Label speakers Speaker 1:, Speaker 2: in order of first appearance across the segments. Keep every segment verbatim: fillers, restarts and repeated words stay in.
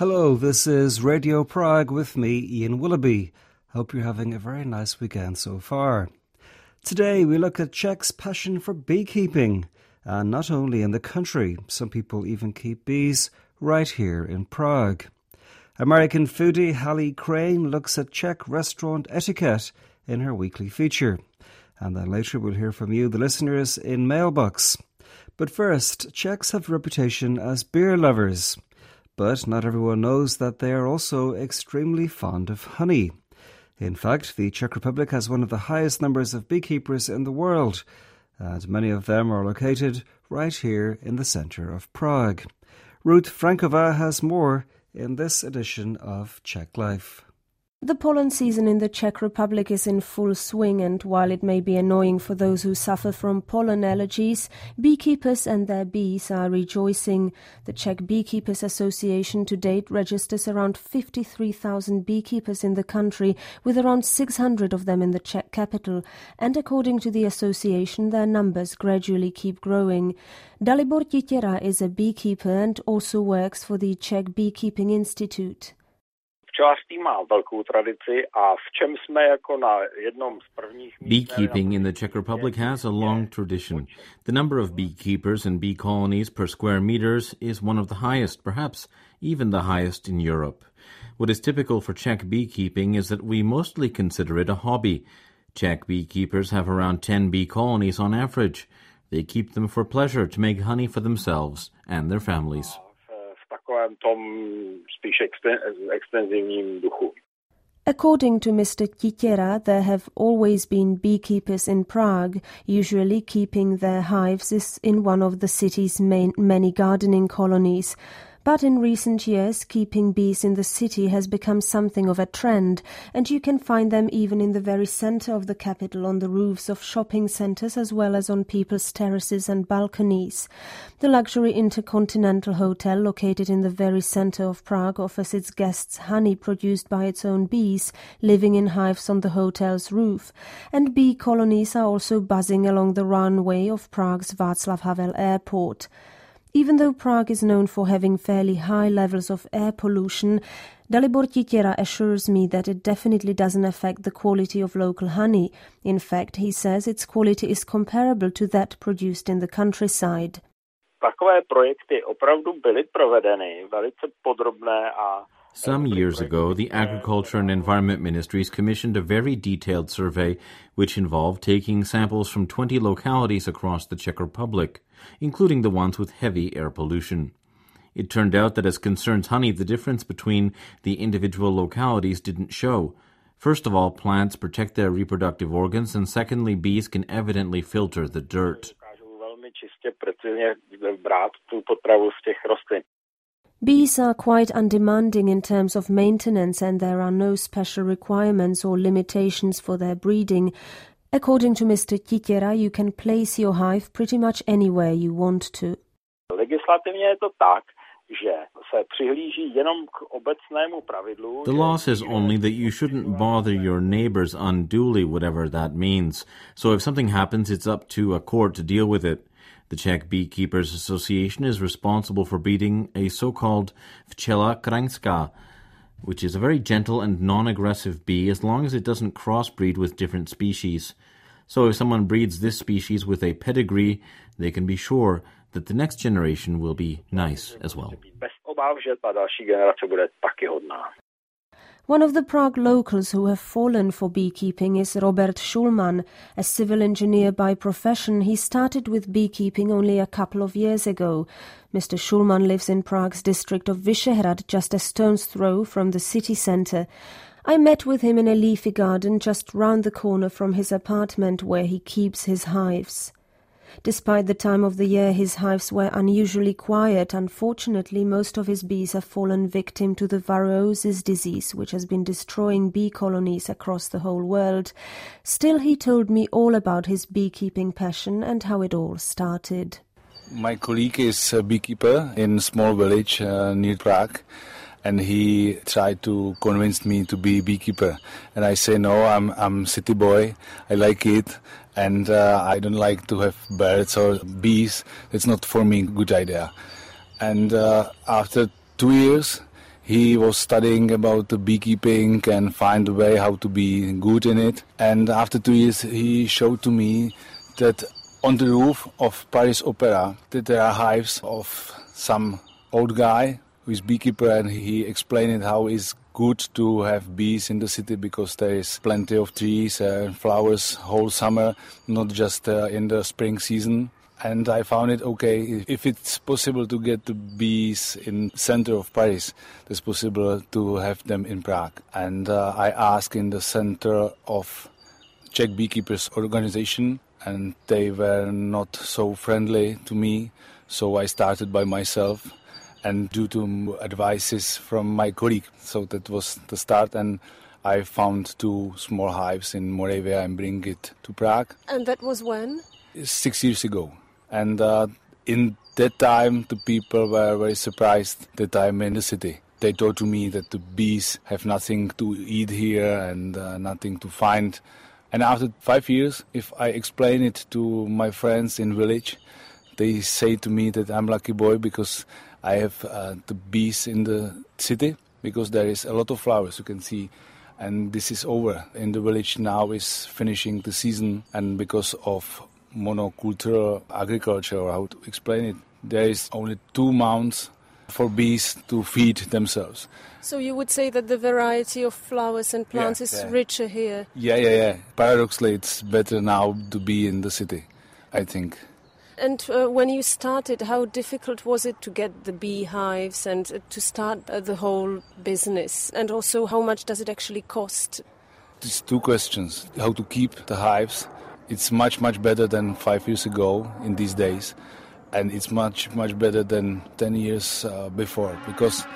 Speaker 1: Hello, this is Radio Prague with me, Ian Willoughby. Hope you're having a very nice weekend so far. Today we look at Czechs' passion for beekeeping, and not only in the country, some people even keep bees right here in Prague. American foodie Hallie Crane looks at Czech restaurant etiquette in her weekly feature. And then later we'll hear from you, the listeners, in Mailbox. But first, Czechs have a reputation as beer lovers. But not everyone knows that they are also extremely fond of honey. In fact, the Czech Republic has one of the highest numbers of beekeepers in the world, and many of them are located right here in the centre of Prague. Ruth Frankova has more in this edition of Czech Life.
Speaker 2: The pollen season in the Czech Republic is in full swing, and while it may be annoying for those who suffer from pollen allergies, beekeepers and their bees are rejoicing. The Czech Beekeepers Association to date registers around fifty-three thousand beekeepers in the country, with around six hundred of them in the Czech capital, and according to the association, their numbers gradually keep growing. Dalibor Titěra is a beekeeper and also works for the Czech Beekeeping Institute.
Speaker 3: Beekeeping in the Czech Republic has a long tradition. The number of beekeepers and bee colonies per square meters is one of the highest, perhaps even the highest in Europe. What is typical for Czech beekeeping is that we mostly consider it a hobby. Czech beekeepers have around ten bee colonies on average. They keep them for pleasure, to make honey for themselves and their families.
Speaker 2: According to Mister Titěra, there have always been beekeepers in Prague, usually keeping their hives in one of the city's main, many gardening colonies. But in recent years, keeping bees in the city has become something of a trend, and you can find them even in the very centre of the capital, on the roofs of shopping centres as well as on people's terraces and balconies. The luxury Intercontinental Hotel, located in the very centre of Prague, offers its guests honey produced by its own bees, living in hives on the hotel's roof. And bee colonies are also buzzing along the runway of Prague's Václav Havel Airport. Even though Prague is known for having fairly high levels of air pollution, Dalibor Titěra assures me that it definitely doesn't affect the quality of local honey. In fact, he says its quality is comparable to that produced in the countryside.
Speaker 3: Some years ago, the Agriculture and Environment Ministries commissioned a very detailed survey which involved taking samples from twenty localities across the Czech Republic, including the ones with heavy air pollution. It turned out that as concerns honey, the difference between the individual localities didn't show. First of all, plants protect their reproductive organs, and secondly, bees can evidently filter the dirt.
Speaker 2: Bees are quite undemanding in terms of maintenance, and there are no special requirements or limitations for their breeding. According to Mister Titěra, you can place your hive pretty much anywhere you want to.
Speaker 3: The law says only that you shouldn't bother your neighbors unduly, whatever that means. So if something happens, it's up to a court to deal with it. The Czech Beekeepers Association is responsible for breeding a so-called včela kraňská, which is a very gentle and non-aggressive bee as long as it doesn't crossbreed with different species. So if someone breeds this species with a pedigree, they can be sure that the next generation will be nice as well.
Speaker 2: One of the Prague locals who have fallen for beekeeping is Robert Schulman. A civil engineer by profession, he started with beekeeping only a couple of years ago. Mister Schulman lives in Prague's district of Vyšehrad, just a stone's throw from the city centre. I met with him in a leafy garden just round the corner from his apartment where he keeps his hives. Despite the time of the year, his hives were unusually quiet. Unfortunately, most of his bees have fallen victim to the varrosis disease, which has been destroying bee colonies across the whole world. Still, he told me all about his beekeeping passion and how it all started.
Speaker 4: My colleague is a beekeeper in a small village uh, near Prague, and he tried to convince me to be a beekeeper. And I say, no, I'm I'm city boy, I like it, and uh, I don't like to have birds or bees. It's not for me a good idea. And uh, after two years, He was studying about the beekeeping and find a way how to be good in it. And after two years, he showed to me that on the roof of Paris Opera, that there are hives of some old guy who is beekeeper, and he explained how it's good to have bees in the city because there is plenty of trees and flowers whole summer, not just uh, in the spring season. And I found it okay, if it's possible to get the bees in center of Paris, it's possible to have them in Prague. And uh, I asked in the center of Czech Beekeepers Organization, and they were not so friendly to me, so I started by myself. And due to advices from my colleague, so that was the start, and I found two small hives in Moravia and bring it to Prague.
Speaker 2: And that was when?
Speaker 4: Six years ago. And uh, in that time, the people were very surprised that I'm in the city. They told to me that the bees have nothing to eat here and uh, nothing to find. And after five years, if I explain it to my friends in village, they say to me that I'm lucky boy because I have uh, the bees in the city, because there is a lot of flowers you can see. And this is over. In the village now is finishing the season, and because of monocultural agriculture, or how to explain it, there is only two mounds for bees to feed themselves.
Speaker 2: So you would say that the variety of flowers and plants
Speaker 4: yeah,
Speaker 2: is
Speaker 4: yeah.
Speaker 2: richer here?
Speaker 4: Yeah, yeah, yeah. Paradoxically, it's better now to be in the city, I think.
Speaker 2: And uh, when you started, how difficult was it to get the beehives and uh, to start uh, the whole business? And also, how much does it actually cost?
Speaker 4: There's two questions. How to keep the hives. It's much, much better than five years ago in these days. And it's much, much better than ten years uh, before. Because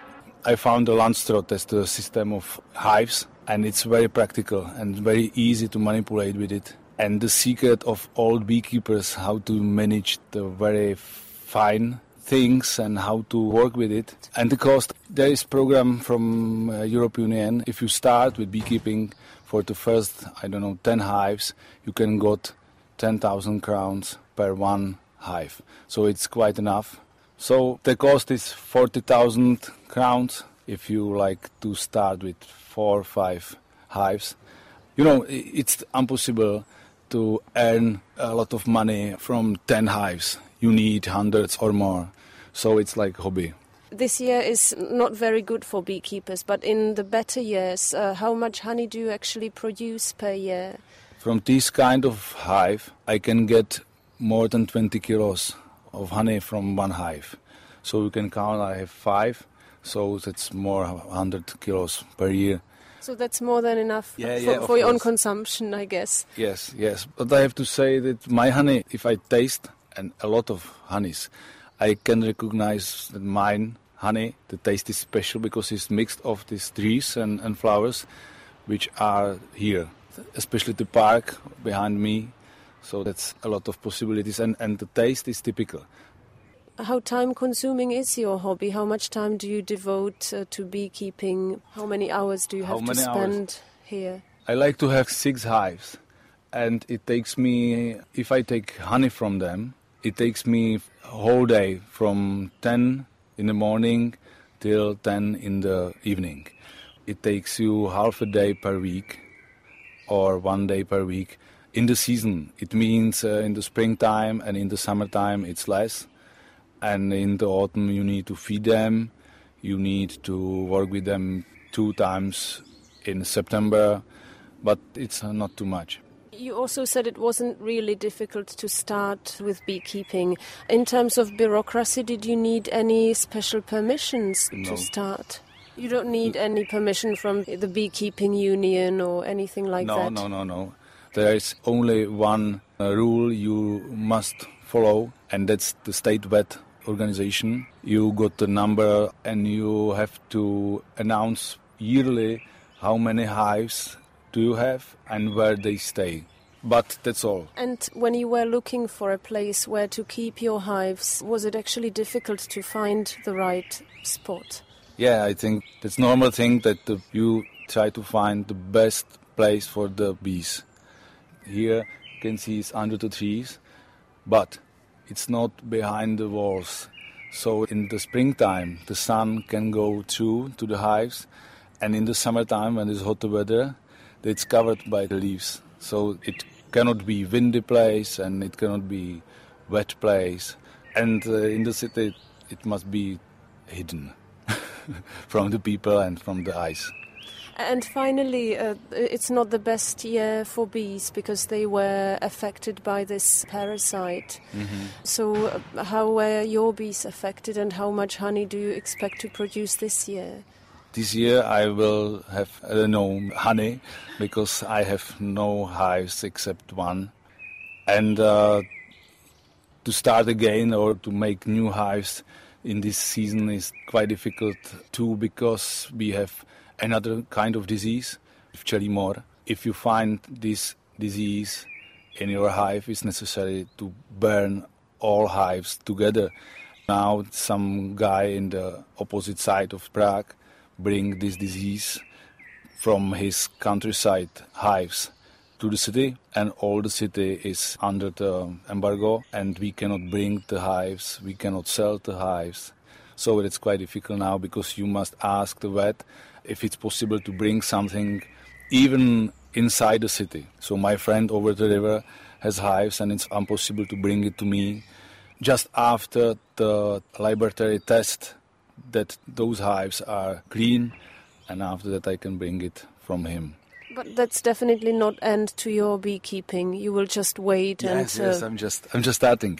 Speaker 4: I found the Landstrot as the system of hives. And it's very practical and very easy to manipulate with it. And the secret of old beekeepers, how to manage the very fine things and how to work with it. And the cost, there is program from uh, European Union. If you start with beekeeping for the first, I don't know, ten hives, you can get ten thousand crowns per one hive. So it's quite enough. So the cost is forty thousand crowns if you like to start with four or five hives. You know, it's impossible to earn a lot of money from ten hives. You need hundreds or more. So it's like a hobby.
Speaker 2: This year is not very good for beekeepers, but in the better years, uh, how much honey do you actually produce per year?
Speaker 4: From this kind of hive, I can get more than twenty kilos of honey from one hive. So you can count, I have five, so that's more than one hundred kilos per year.
Speaker 2: So that's more than enough
Speaker 4: yeah,
Speaker 2: for,
Speaker 4: yeah,
Speaker 2: for your own
Speaker 4: course.
Speaker 2: consumption, I guess.
Speaker 4: Yes, yes. But I have to say that my honey, if I taste, and a lot of honeys, I can recognize that mine honey, the taste is special because it's mixed of these trees and, and flowers which are here, especially the park behind me. So that's a lot of possibilities, and, and the taste is typical.
Speaker 2: How time-consuming is your hobby? How much time do you devote uh, to beekeeping? How many hours do you have to spend
Speaker 4: hours?
Speaker 2: here?
Speaker 4: I like to have six hives, and it takes me, if I take honey from them, it takes me a whole day from ten in the morning till ten in the evening. It takes you half a day per week or one day per week. In the season, it means uh, in the springtime and in the summertime it's less. And in the autumn you need to feed them, you need to work with them two times in September, but it's uh, not too much.
Speaker 2: You also said it wasn't really difficult to start with beekeeping. In terms of bureaucracy, did you need any special permissions
Speaker 4: No.
Speaker 2: to start? You don't need any permission from the beekeeping union or anything like
Speaker 4: no,
Speaker 2: that?
Speaker 4: No, no, no, no. There is only one uh, rule you must follow, and that's the state vet organization. You got the number and you have to announce yearly how many hives do you have and where they stay. But that's all.
Speaker 2: And when you were looking for a place where to keep your hives, was it actually difficult to find the right spot?
Speaker 4: Yeah, I think that's a normal thing that the, you try to find the best place for the bees. Here you can see it's under the trees, but it's not behind the walls. So in the springtime, the sun can go through to the hives, and in the summertime, when it's hot weather, it's covered by the leaves. So it cannot be windy place, and it cannot be wet place. And uh, in the city, it must be hidden from the people and from the eyes.
Speaker 2: And finally, uh, it's not the best year for bees because they were affected by this parasite.
Speaker 4: Mm-hmm.
Speaker 2: So uh, how were your bees affected, and how much honey do you expect to produce this year?
Speaker 4: This year I will have uh, no honey because I have no hives except one. And uh, to start again or to make new hives in this season is quite difficult too, because we have another kind of disease, pčelí mor. If you find this disease in your hive, it's necessary to burn all hives together. Now some guy in the opposite side of Prague bring this disease from his countryside hives to the city, and all the city is under the embargo, and we cannot bring the hives, we cannot sell the hives. So it's quite difficult now, because you must ask the vet if it's possible to bring something even inside the city. So my friend over the river has hives, and it's impossible to bring it to me just after the laboratory test that those hives are clean, and after that I can bring it from him.
Speaker 2: But that's definitely not end to your beekeeping. You will just wait
Speaker 4: yes,
Speaker 2: and... Uh...
Speaker 4: Yes, I'm just, I'm just starting.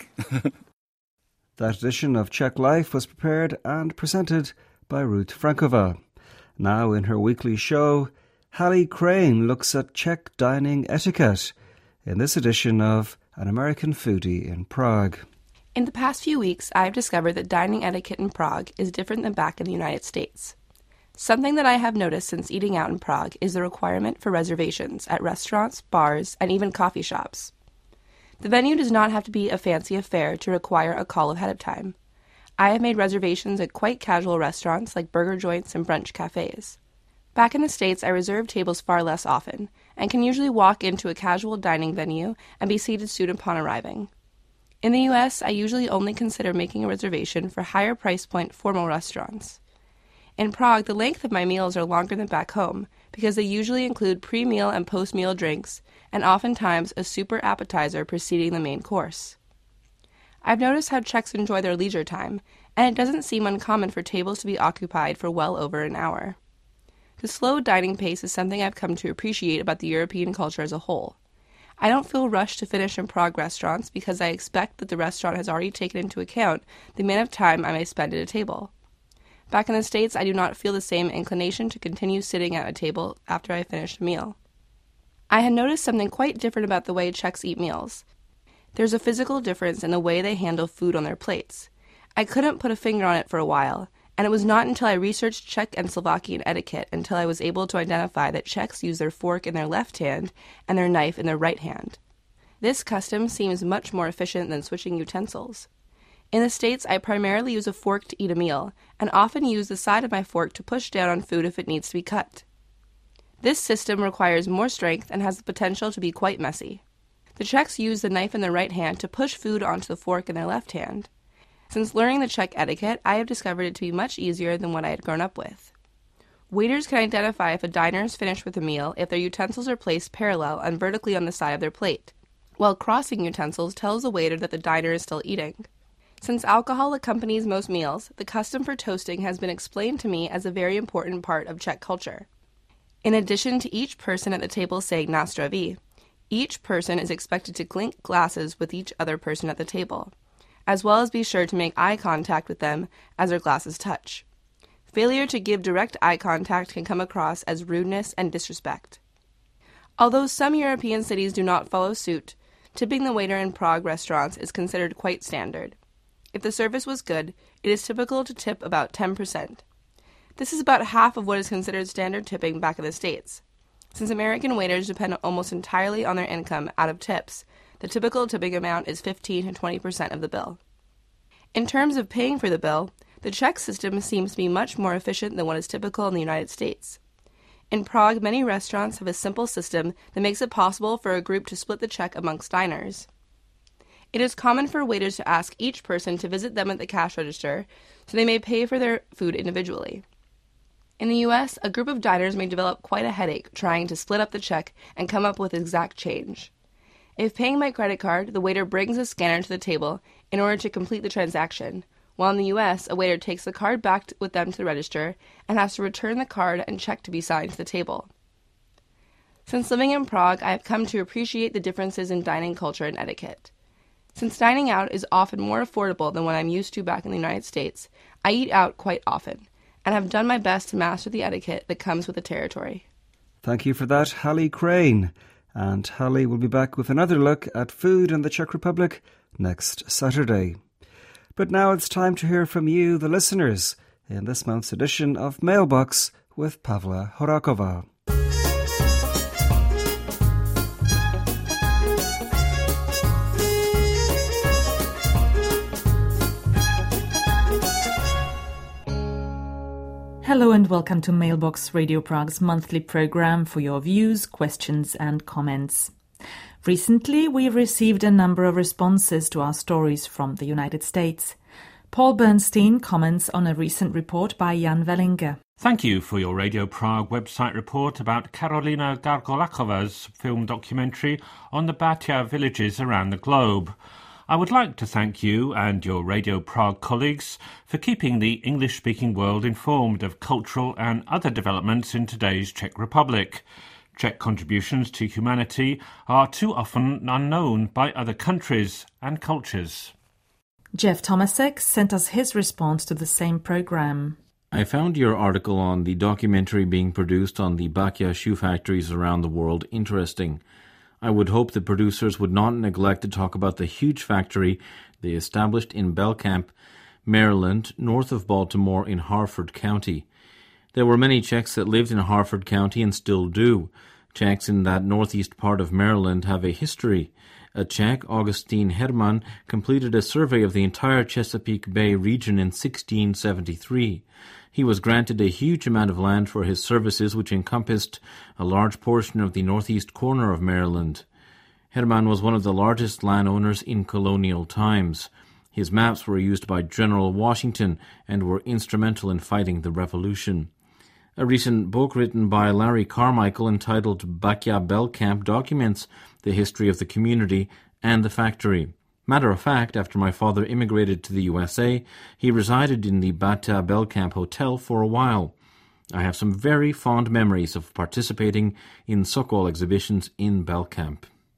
Speaker 1: That edition of Czech Life was prepared and presented by Ruth Frankova. Now in her weekly show, Hallie Crane looks at Czech dining etiquette in this edition of An American Foodie in Prague.
Speaker 5: In the past few weeks, I've discovered that dining etiquette in Prague is different than back in the United States. Something that I have noticed since eating out in Prague is the requirement for reservations at restaurants, bars, and even coffee shops. The venue does not have to be a fancy affair to require a call ahead of time. I have made reservations at quite casual restaurants like burger joints and brunch cafes. Back in the States, I reserve tables far less often, and can usually walk into a casual dining venue and be seated soon upon arriving. In the U S, I usually only consider making a reservation for higher price point formal restaurants. In Prague, the length of my meals are longer than back home because they usually include pre-meal and post-meal drinks, and oftentimes a super appetizer preceding the main course. I've noticed how Czechs enjoy their leisure time, and it doesn't seem uncommon for tables to be occupied for well over an hour. The slow dining pace is something I've come to appreciate about the European culture as a whole. I don't feel rushed to finish in Prague restaurants because I expect that the restaurant has already taken into account the amount of time I may spend at a table. Back in the States, I do not feel the same inclination to continue sitting at a table after I finish a meal. I had noticed something quite different about the way Czechs eat meals. There's a physical difference in the way they handle food on their plates. I couldn't put a finger on it for a while, and it was not until I researched Czech and Slovakian etiquette until I was able to identify that Czechs use their fork in their left hand and their knife in their right hand. This custom seems much more efficient than switching utensils. In the States, I primarily use a fork to eat a meal, and often use the side of my fork to push down on food if it needs to be cut. This system requires more strength and has the potential to be quite messy. The Czechs use the knife in their right hand to push food onto the fork in their left hand. Since learning the Czech etiquette, I have discovered it to be much easier than what I had grown up with. Waiters can identify if a diner is finished with a meal if their utensils are placed parallel and vertically on the side of their plate, while crossing utensils tells the waiter that the diner is still eating. Since alcohol accompanies most meals, the custom for toasting has been explained to me as a very important part of Czech culture. In addition to each person at the table saying na zdraví, each person is expected to clink glasses with each other person at the table, as well as be sure to make eye contact with them as their glasses touch. Failure to give direct eye contact can come across as rudeness and disrespect. Although some European cities do not follow suit, tipping the waiter in Prague restaurants is considered quite standard. If the service was good, it is typical to tip about ten percent. This is about half of what is considered standard tipping back in the States. Since American waiters depend almost entirely on their income out of tips, the typical tipping amount is fifteen to twenty percent of the bill. In terms of paying for the bill, the Czech system seems to be much more efficient than what is typical in the United States. In Prague, many restaurants have a simple system that makes it possible for a group to split the check amongst diners. It is common for waiters to ask each person to visit them at the cash register so they may pay for their food individually. In the U S, a group of diners may develop quite a headache trying to split up the check and come up with exact change. If paying by credit card, the waiter brings a scanner to the table in order to complete the transaction, while in the U S, a waiter takes the card back with them to the register and has to return the card and check to be signed to the table. Since living in Prague, I have come to appreciate the differences in dining culture and etiquette. Since dining out is often more affordable than what I'm used to back in the United States, I eat out quite often, and have done my best to master the etiquette that comes with the territory.
Speaker 1: Thank you for that, Hallie Crane. And Hallie will be back with another look at food in the Czech Republic next Saturday. But now it's time to hear from you, the listeners, in this month's edition of Mailbox with Pavla Horakova.
Speaker 6: Hello and welcome to Mailbox Radio Prague's monthly program for your views, questions and comments. Recently, we received a number of responses to our stories from the United States. Paul Bernstein comments on a recent report by Jan Wellinger.
Speaker 7: Thank you for your Radio Prague website report about Karolina Gargolakova's film documentary on the Batia villages around the globe. I would like to thank you and your Radio Prague colleagues for keeping the English-speaking world informed of cultural and other developments in today's Czech Republic. Czech contributions to humanity are too often unknown by other countries and cultures.
Speaker 6: Jeff Tomasek sent us his response to the same program.
Speaker 3: I found your article on the documentary being produced on the Bakia shoe factories around the world interesting. I would hope the producers would not neglect to talk about the huge factory they established in Belcamp, Maryland, north of Baltimore in Harford County. There were many Czechs that lived in Harford County and still do. Czechs in that northeast part of Maryland have a history. A Czech, Augustin Herman, completed a survey of the entire Chesapeake Bay region in sixteen seventy-three. He was granted a huge amount of land for his services, which encompassed a large portion of the northeast corner of Maryland. Herman was one of the largest landowners in colonial times. His maps were used by General Washington and were instrumental in fighting the Revolution. A recent book written by Larry Carmichael entitled Bakia Belcamp documents the history of the community and the factory. Matter of fact, after my father immigrated to the U S A, he resided in the Batia Belcamp Hotel for a while. I have some very fond memories of participating in Sokol exhibitions in Belcamp.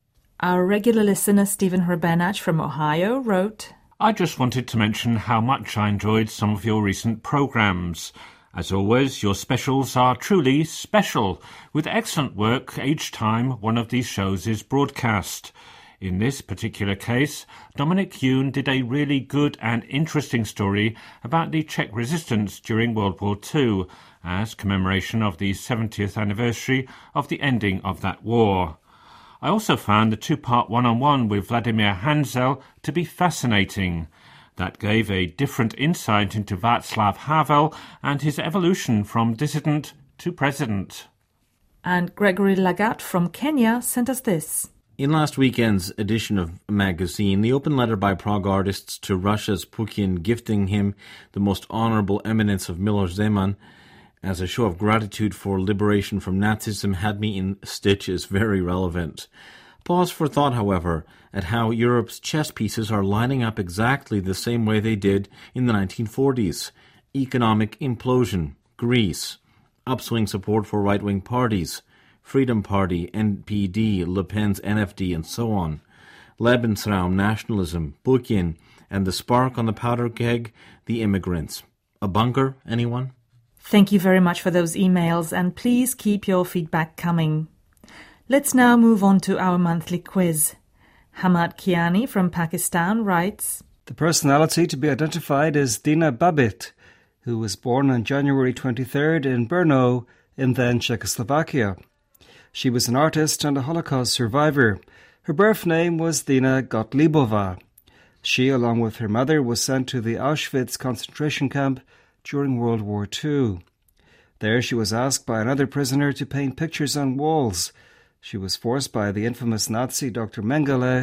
Speaker 6: Our regular listener Stephen Hrebenach from Ohio wrote,
Speaker 7: I just wanted to mention how much I enjoyed some of your recent programs. As always, your specials are truly special, with excellent work each time one of these shows is broadcast. In this particular case, Dominic Yoon did a really good and interesting story about the Czech resistance during World War Two, as commemoration of the seventieth anniversary of the ending of that war. I also found the two-part one-on-one with Vladimir Hanzel to be fascinating. That gave a different insight into Václav Havel and his evolution from dissident to president.
Speaker 6: And Gregory Lagat from Kenya sent us this.
Speaker 3: In last weekend's edition of Magazine, the open letter by Prague artists to Russia's Putin gifting him the most honourable eminence of Miloš Zeman as a show of gratitude for liberation from Nazism had me in stitches, very relevant. Pause for thought, however, at how Europe's chess pieces are lining up exactly the same way they did in the nineteen forties. Economic implosion, Greece, upswing support for right-wing parties, Freedom Party, N P D, Le Pen's N F D, and so on. Lebensraum, nationalism, Putin, and the spark on the powder keg, the immigrants. A bunker, anyone?
Speaker 6: Thank you very much for those emails, and please keep your feedback coming. Let's now move on to our monthly quiz. Hamad Kiani from Pakistan writes,
Speaker 1: The personality to be identified is Dina Babit, who was born on January twenty-third in Brno, in then Czechoslovakia. She was an artist and a Holocaust survivor. Her birth name was Dina Gottliebova. She, along with her mother, was sent to the Auschwitz concentration camp during World War Two. There she was asked by another prisoner to paint pictures on walls. She was forced by the infamous Nazi Doctor Mengele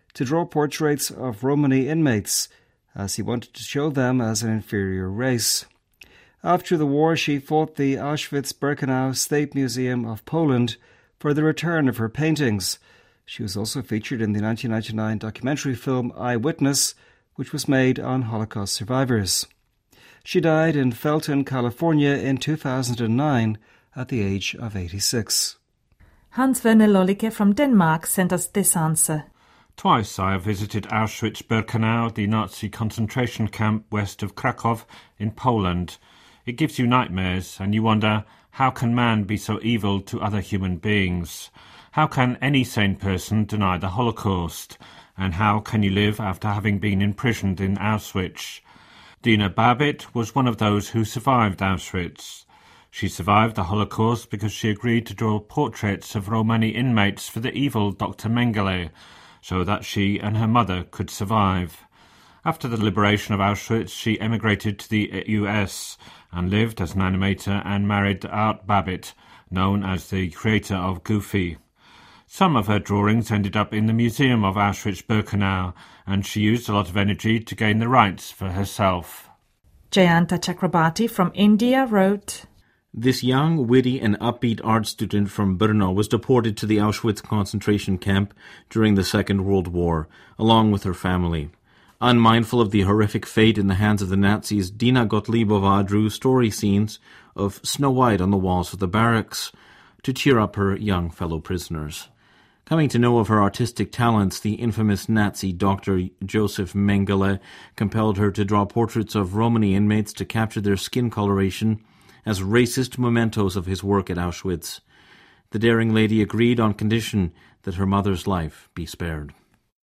Speaker 1: to draw portraits of Romani inmates, as he wanted to show them as an inferior race. After the war, she fought the Auschwitz-Birkenau State Museum of Poland for the return of her paintings. She was also featured in the nineteen ninety-nine documentary film Eyewitness, which was made on Holocaust survivors. She died in Felton, California in two thousand nine at the age of eighty-six.
Speaker 6: Hans-Werner Lollicke from Denmark sent us this answer.
Speaker 7: Twice I have visited Auschwitz-Birkenau, the Nazi concentration camp west of Krakow in Poland. It gives you nightmares, and you wonder, how can man be so evil to other human beings? How can any sane person deny the Holocaust? And how can you live after having been imprisoned in Auschwitz? Dina Babbitt was one of those who survived Auschwitz. She survived the Holocaust because she agreed to draw portraits of Romani inmates for the evil Doctor Mengele, so that she and her mother could survive. After the liberation of Auschwitz, she emigrated to the U S and lived as an animator and married Art Babbitt, known as the creator of Goofy. Some of her drawings ended up in the Museum of Auschwitz-Birkenau, and she used a lot of energy to gain the rights for herself.
Speaker 6: Jayanta Chakrabarti from India wrote,
Speaker 3: This young, witty and upbeat art student from Brno was deported to the Auschwitz concentration camp during the Second World War, along with her family. Unmindful of the horrific fate in the hands of the Nazis, Dina Gottliebova drew story scenes of Snow White on the walls of the barracks to cheer up her young fellow prisoners. Coming to know of her artistic talents, the infamous Nazi Doctor Joseph Mengele compelled her to draw portraits of Romani inmates to capture their skin coloration as racist mementos of his work at Auschwitz. The daring lady agreed on condition that her mother's life be spared.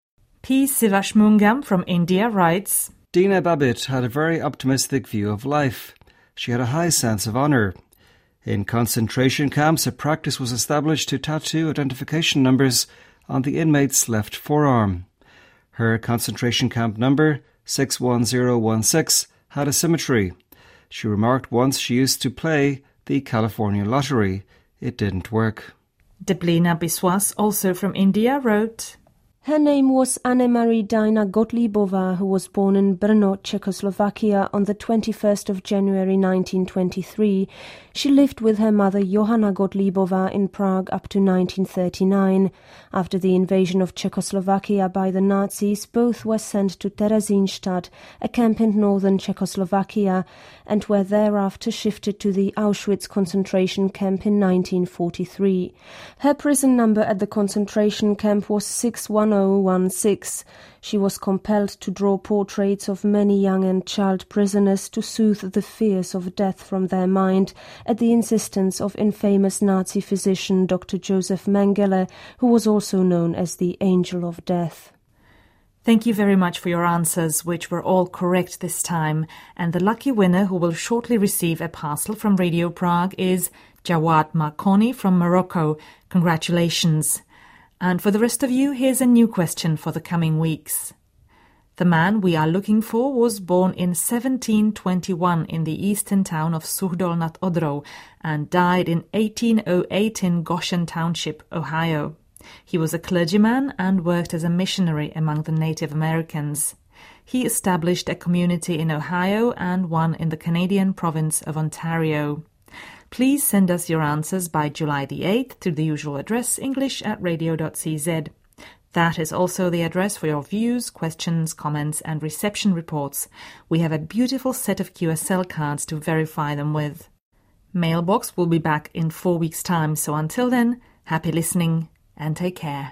Speaker 6: P. Sivashmungam from India writes,
Speaker 1: Dina Babbitt had a very optimistic view of life. She had a high sense of honour. In concentration camps, a practice was established to tattoo identification numbers on the inmate's left forearm. Her concentration camp number, six one zero one six, had a symmetry. She remarked once she used to play the California lottery. It didn't work.
Speaker 6: Deblina Biswas, also from India, wrote,
Speaker 2: Her name was Anne-Marie Dina Gottliebova, who was born in Brno, Czechoslovakia on the twenty-first of January nineteen twenty-three. She lived with her mother Johanna Gottliebova in Prague up to nineteen thirty-nine. After the invasion of Czechoslovakia by the Nazis, both were sent to Theresienstadt, a camp in northern Czechoslovakia, and were thereafter shifted to the Auschwitz concentration camp in nineteen forty-three. Her prison number at the concentration camp was six one zero one six. She was compelled to draw portraits of many young and child prisoners to soothe the fears of death from their mind, at the insistence of infamous Nazi physician Doctor Joseph Mengele, who was also known as the Angel of Death.
Speaker 6: Thank you very much for your answers, which were all correct this time. And the lucky winner who will shortly receive a parcel from Radio Prague is Jawad Marconi from Morocco. Congratulations. And for the rest of you, here's a new question for the coming weeks. The man we are looking for was born in seventeen twenty-one in the eastern town of Suchdol nad Odrou and died in eighteen oh eight in Goshen Township, Ohio. He was a clergyman and worked as a missionary among the Native Americans. He established a community in Ohio and one in the Canadian province of Ontario. Please send us your answers by July the eighth to the usual address, english at radio dot c z. That is also the address for your views, questions, comments and reception reports. We have a beautiful set of Q S L cards to verify them with. Mailbox will be back in four weeks' time, so until then, happy listening and take care.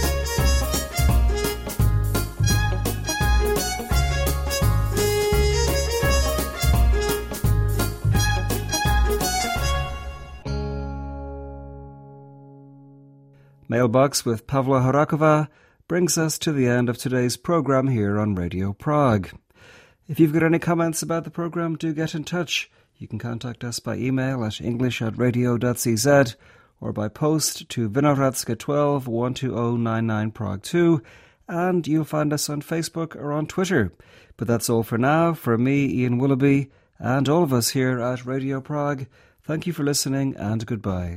Speaker 1: Mailbox with Pavla Horakova brings us to the end of today's program here on Radio Prague. If you've got any comments about the program, do get in touch. You can contact us by email at english at radio dot c z or by post to Vinohradska twelve, one two zero nine nine Prague two, and you'll find us on Facebook or on Twitter. But that's all for now. From me, Ian Willoughby, and all of us here at Radio Prague, thank you for listening and goodbye.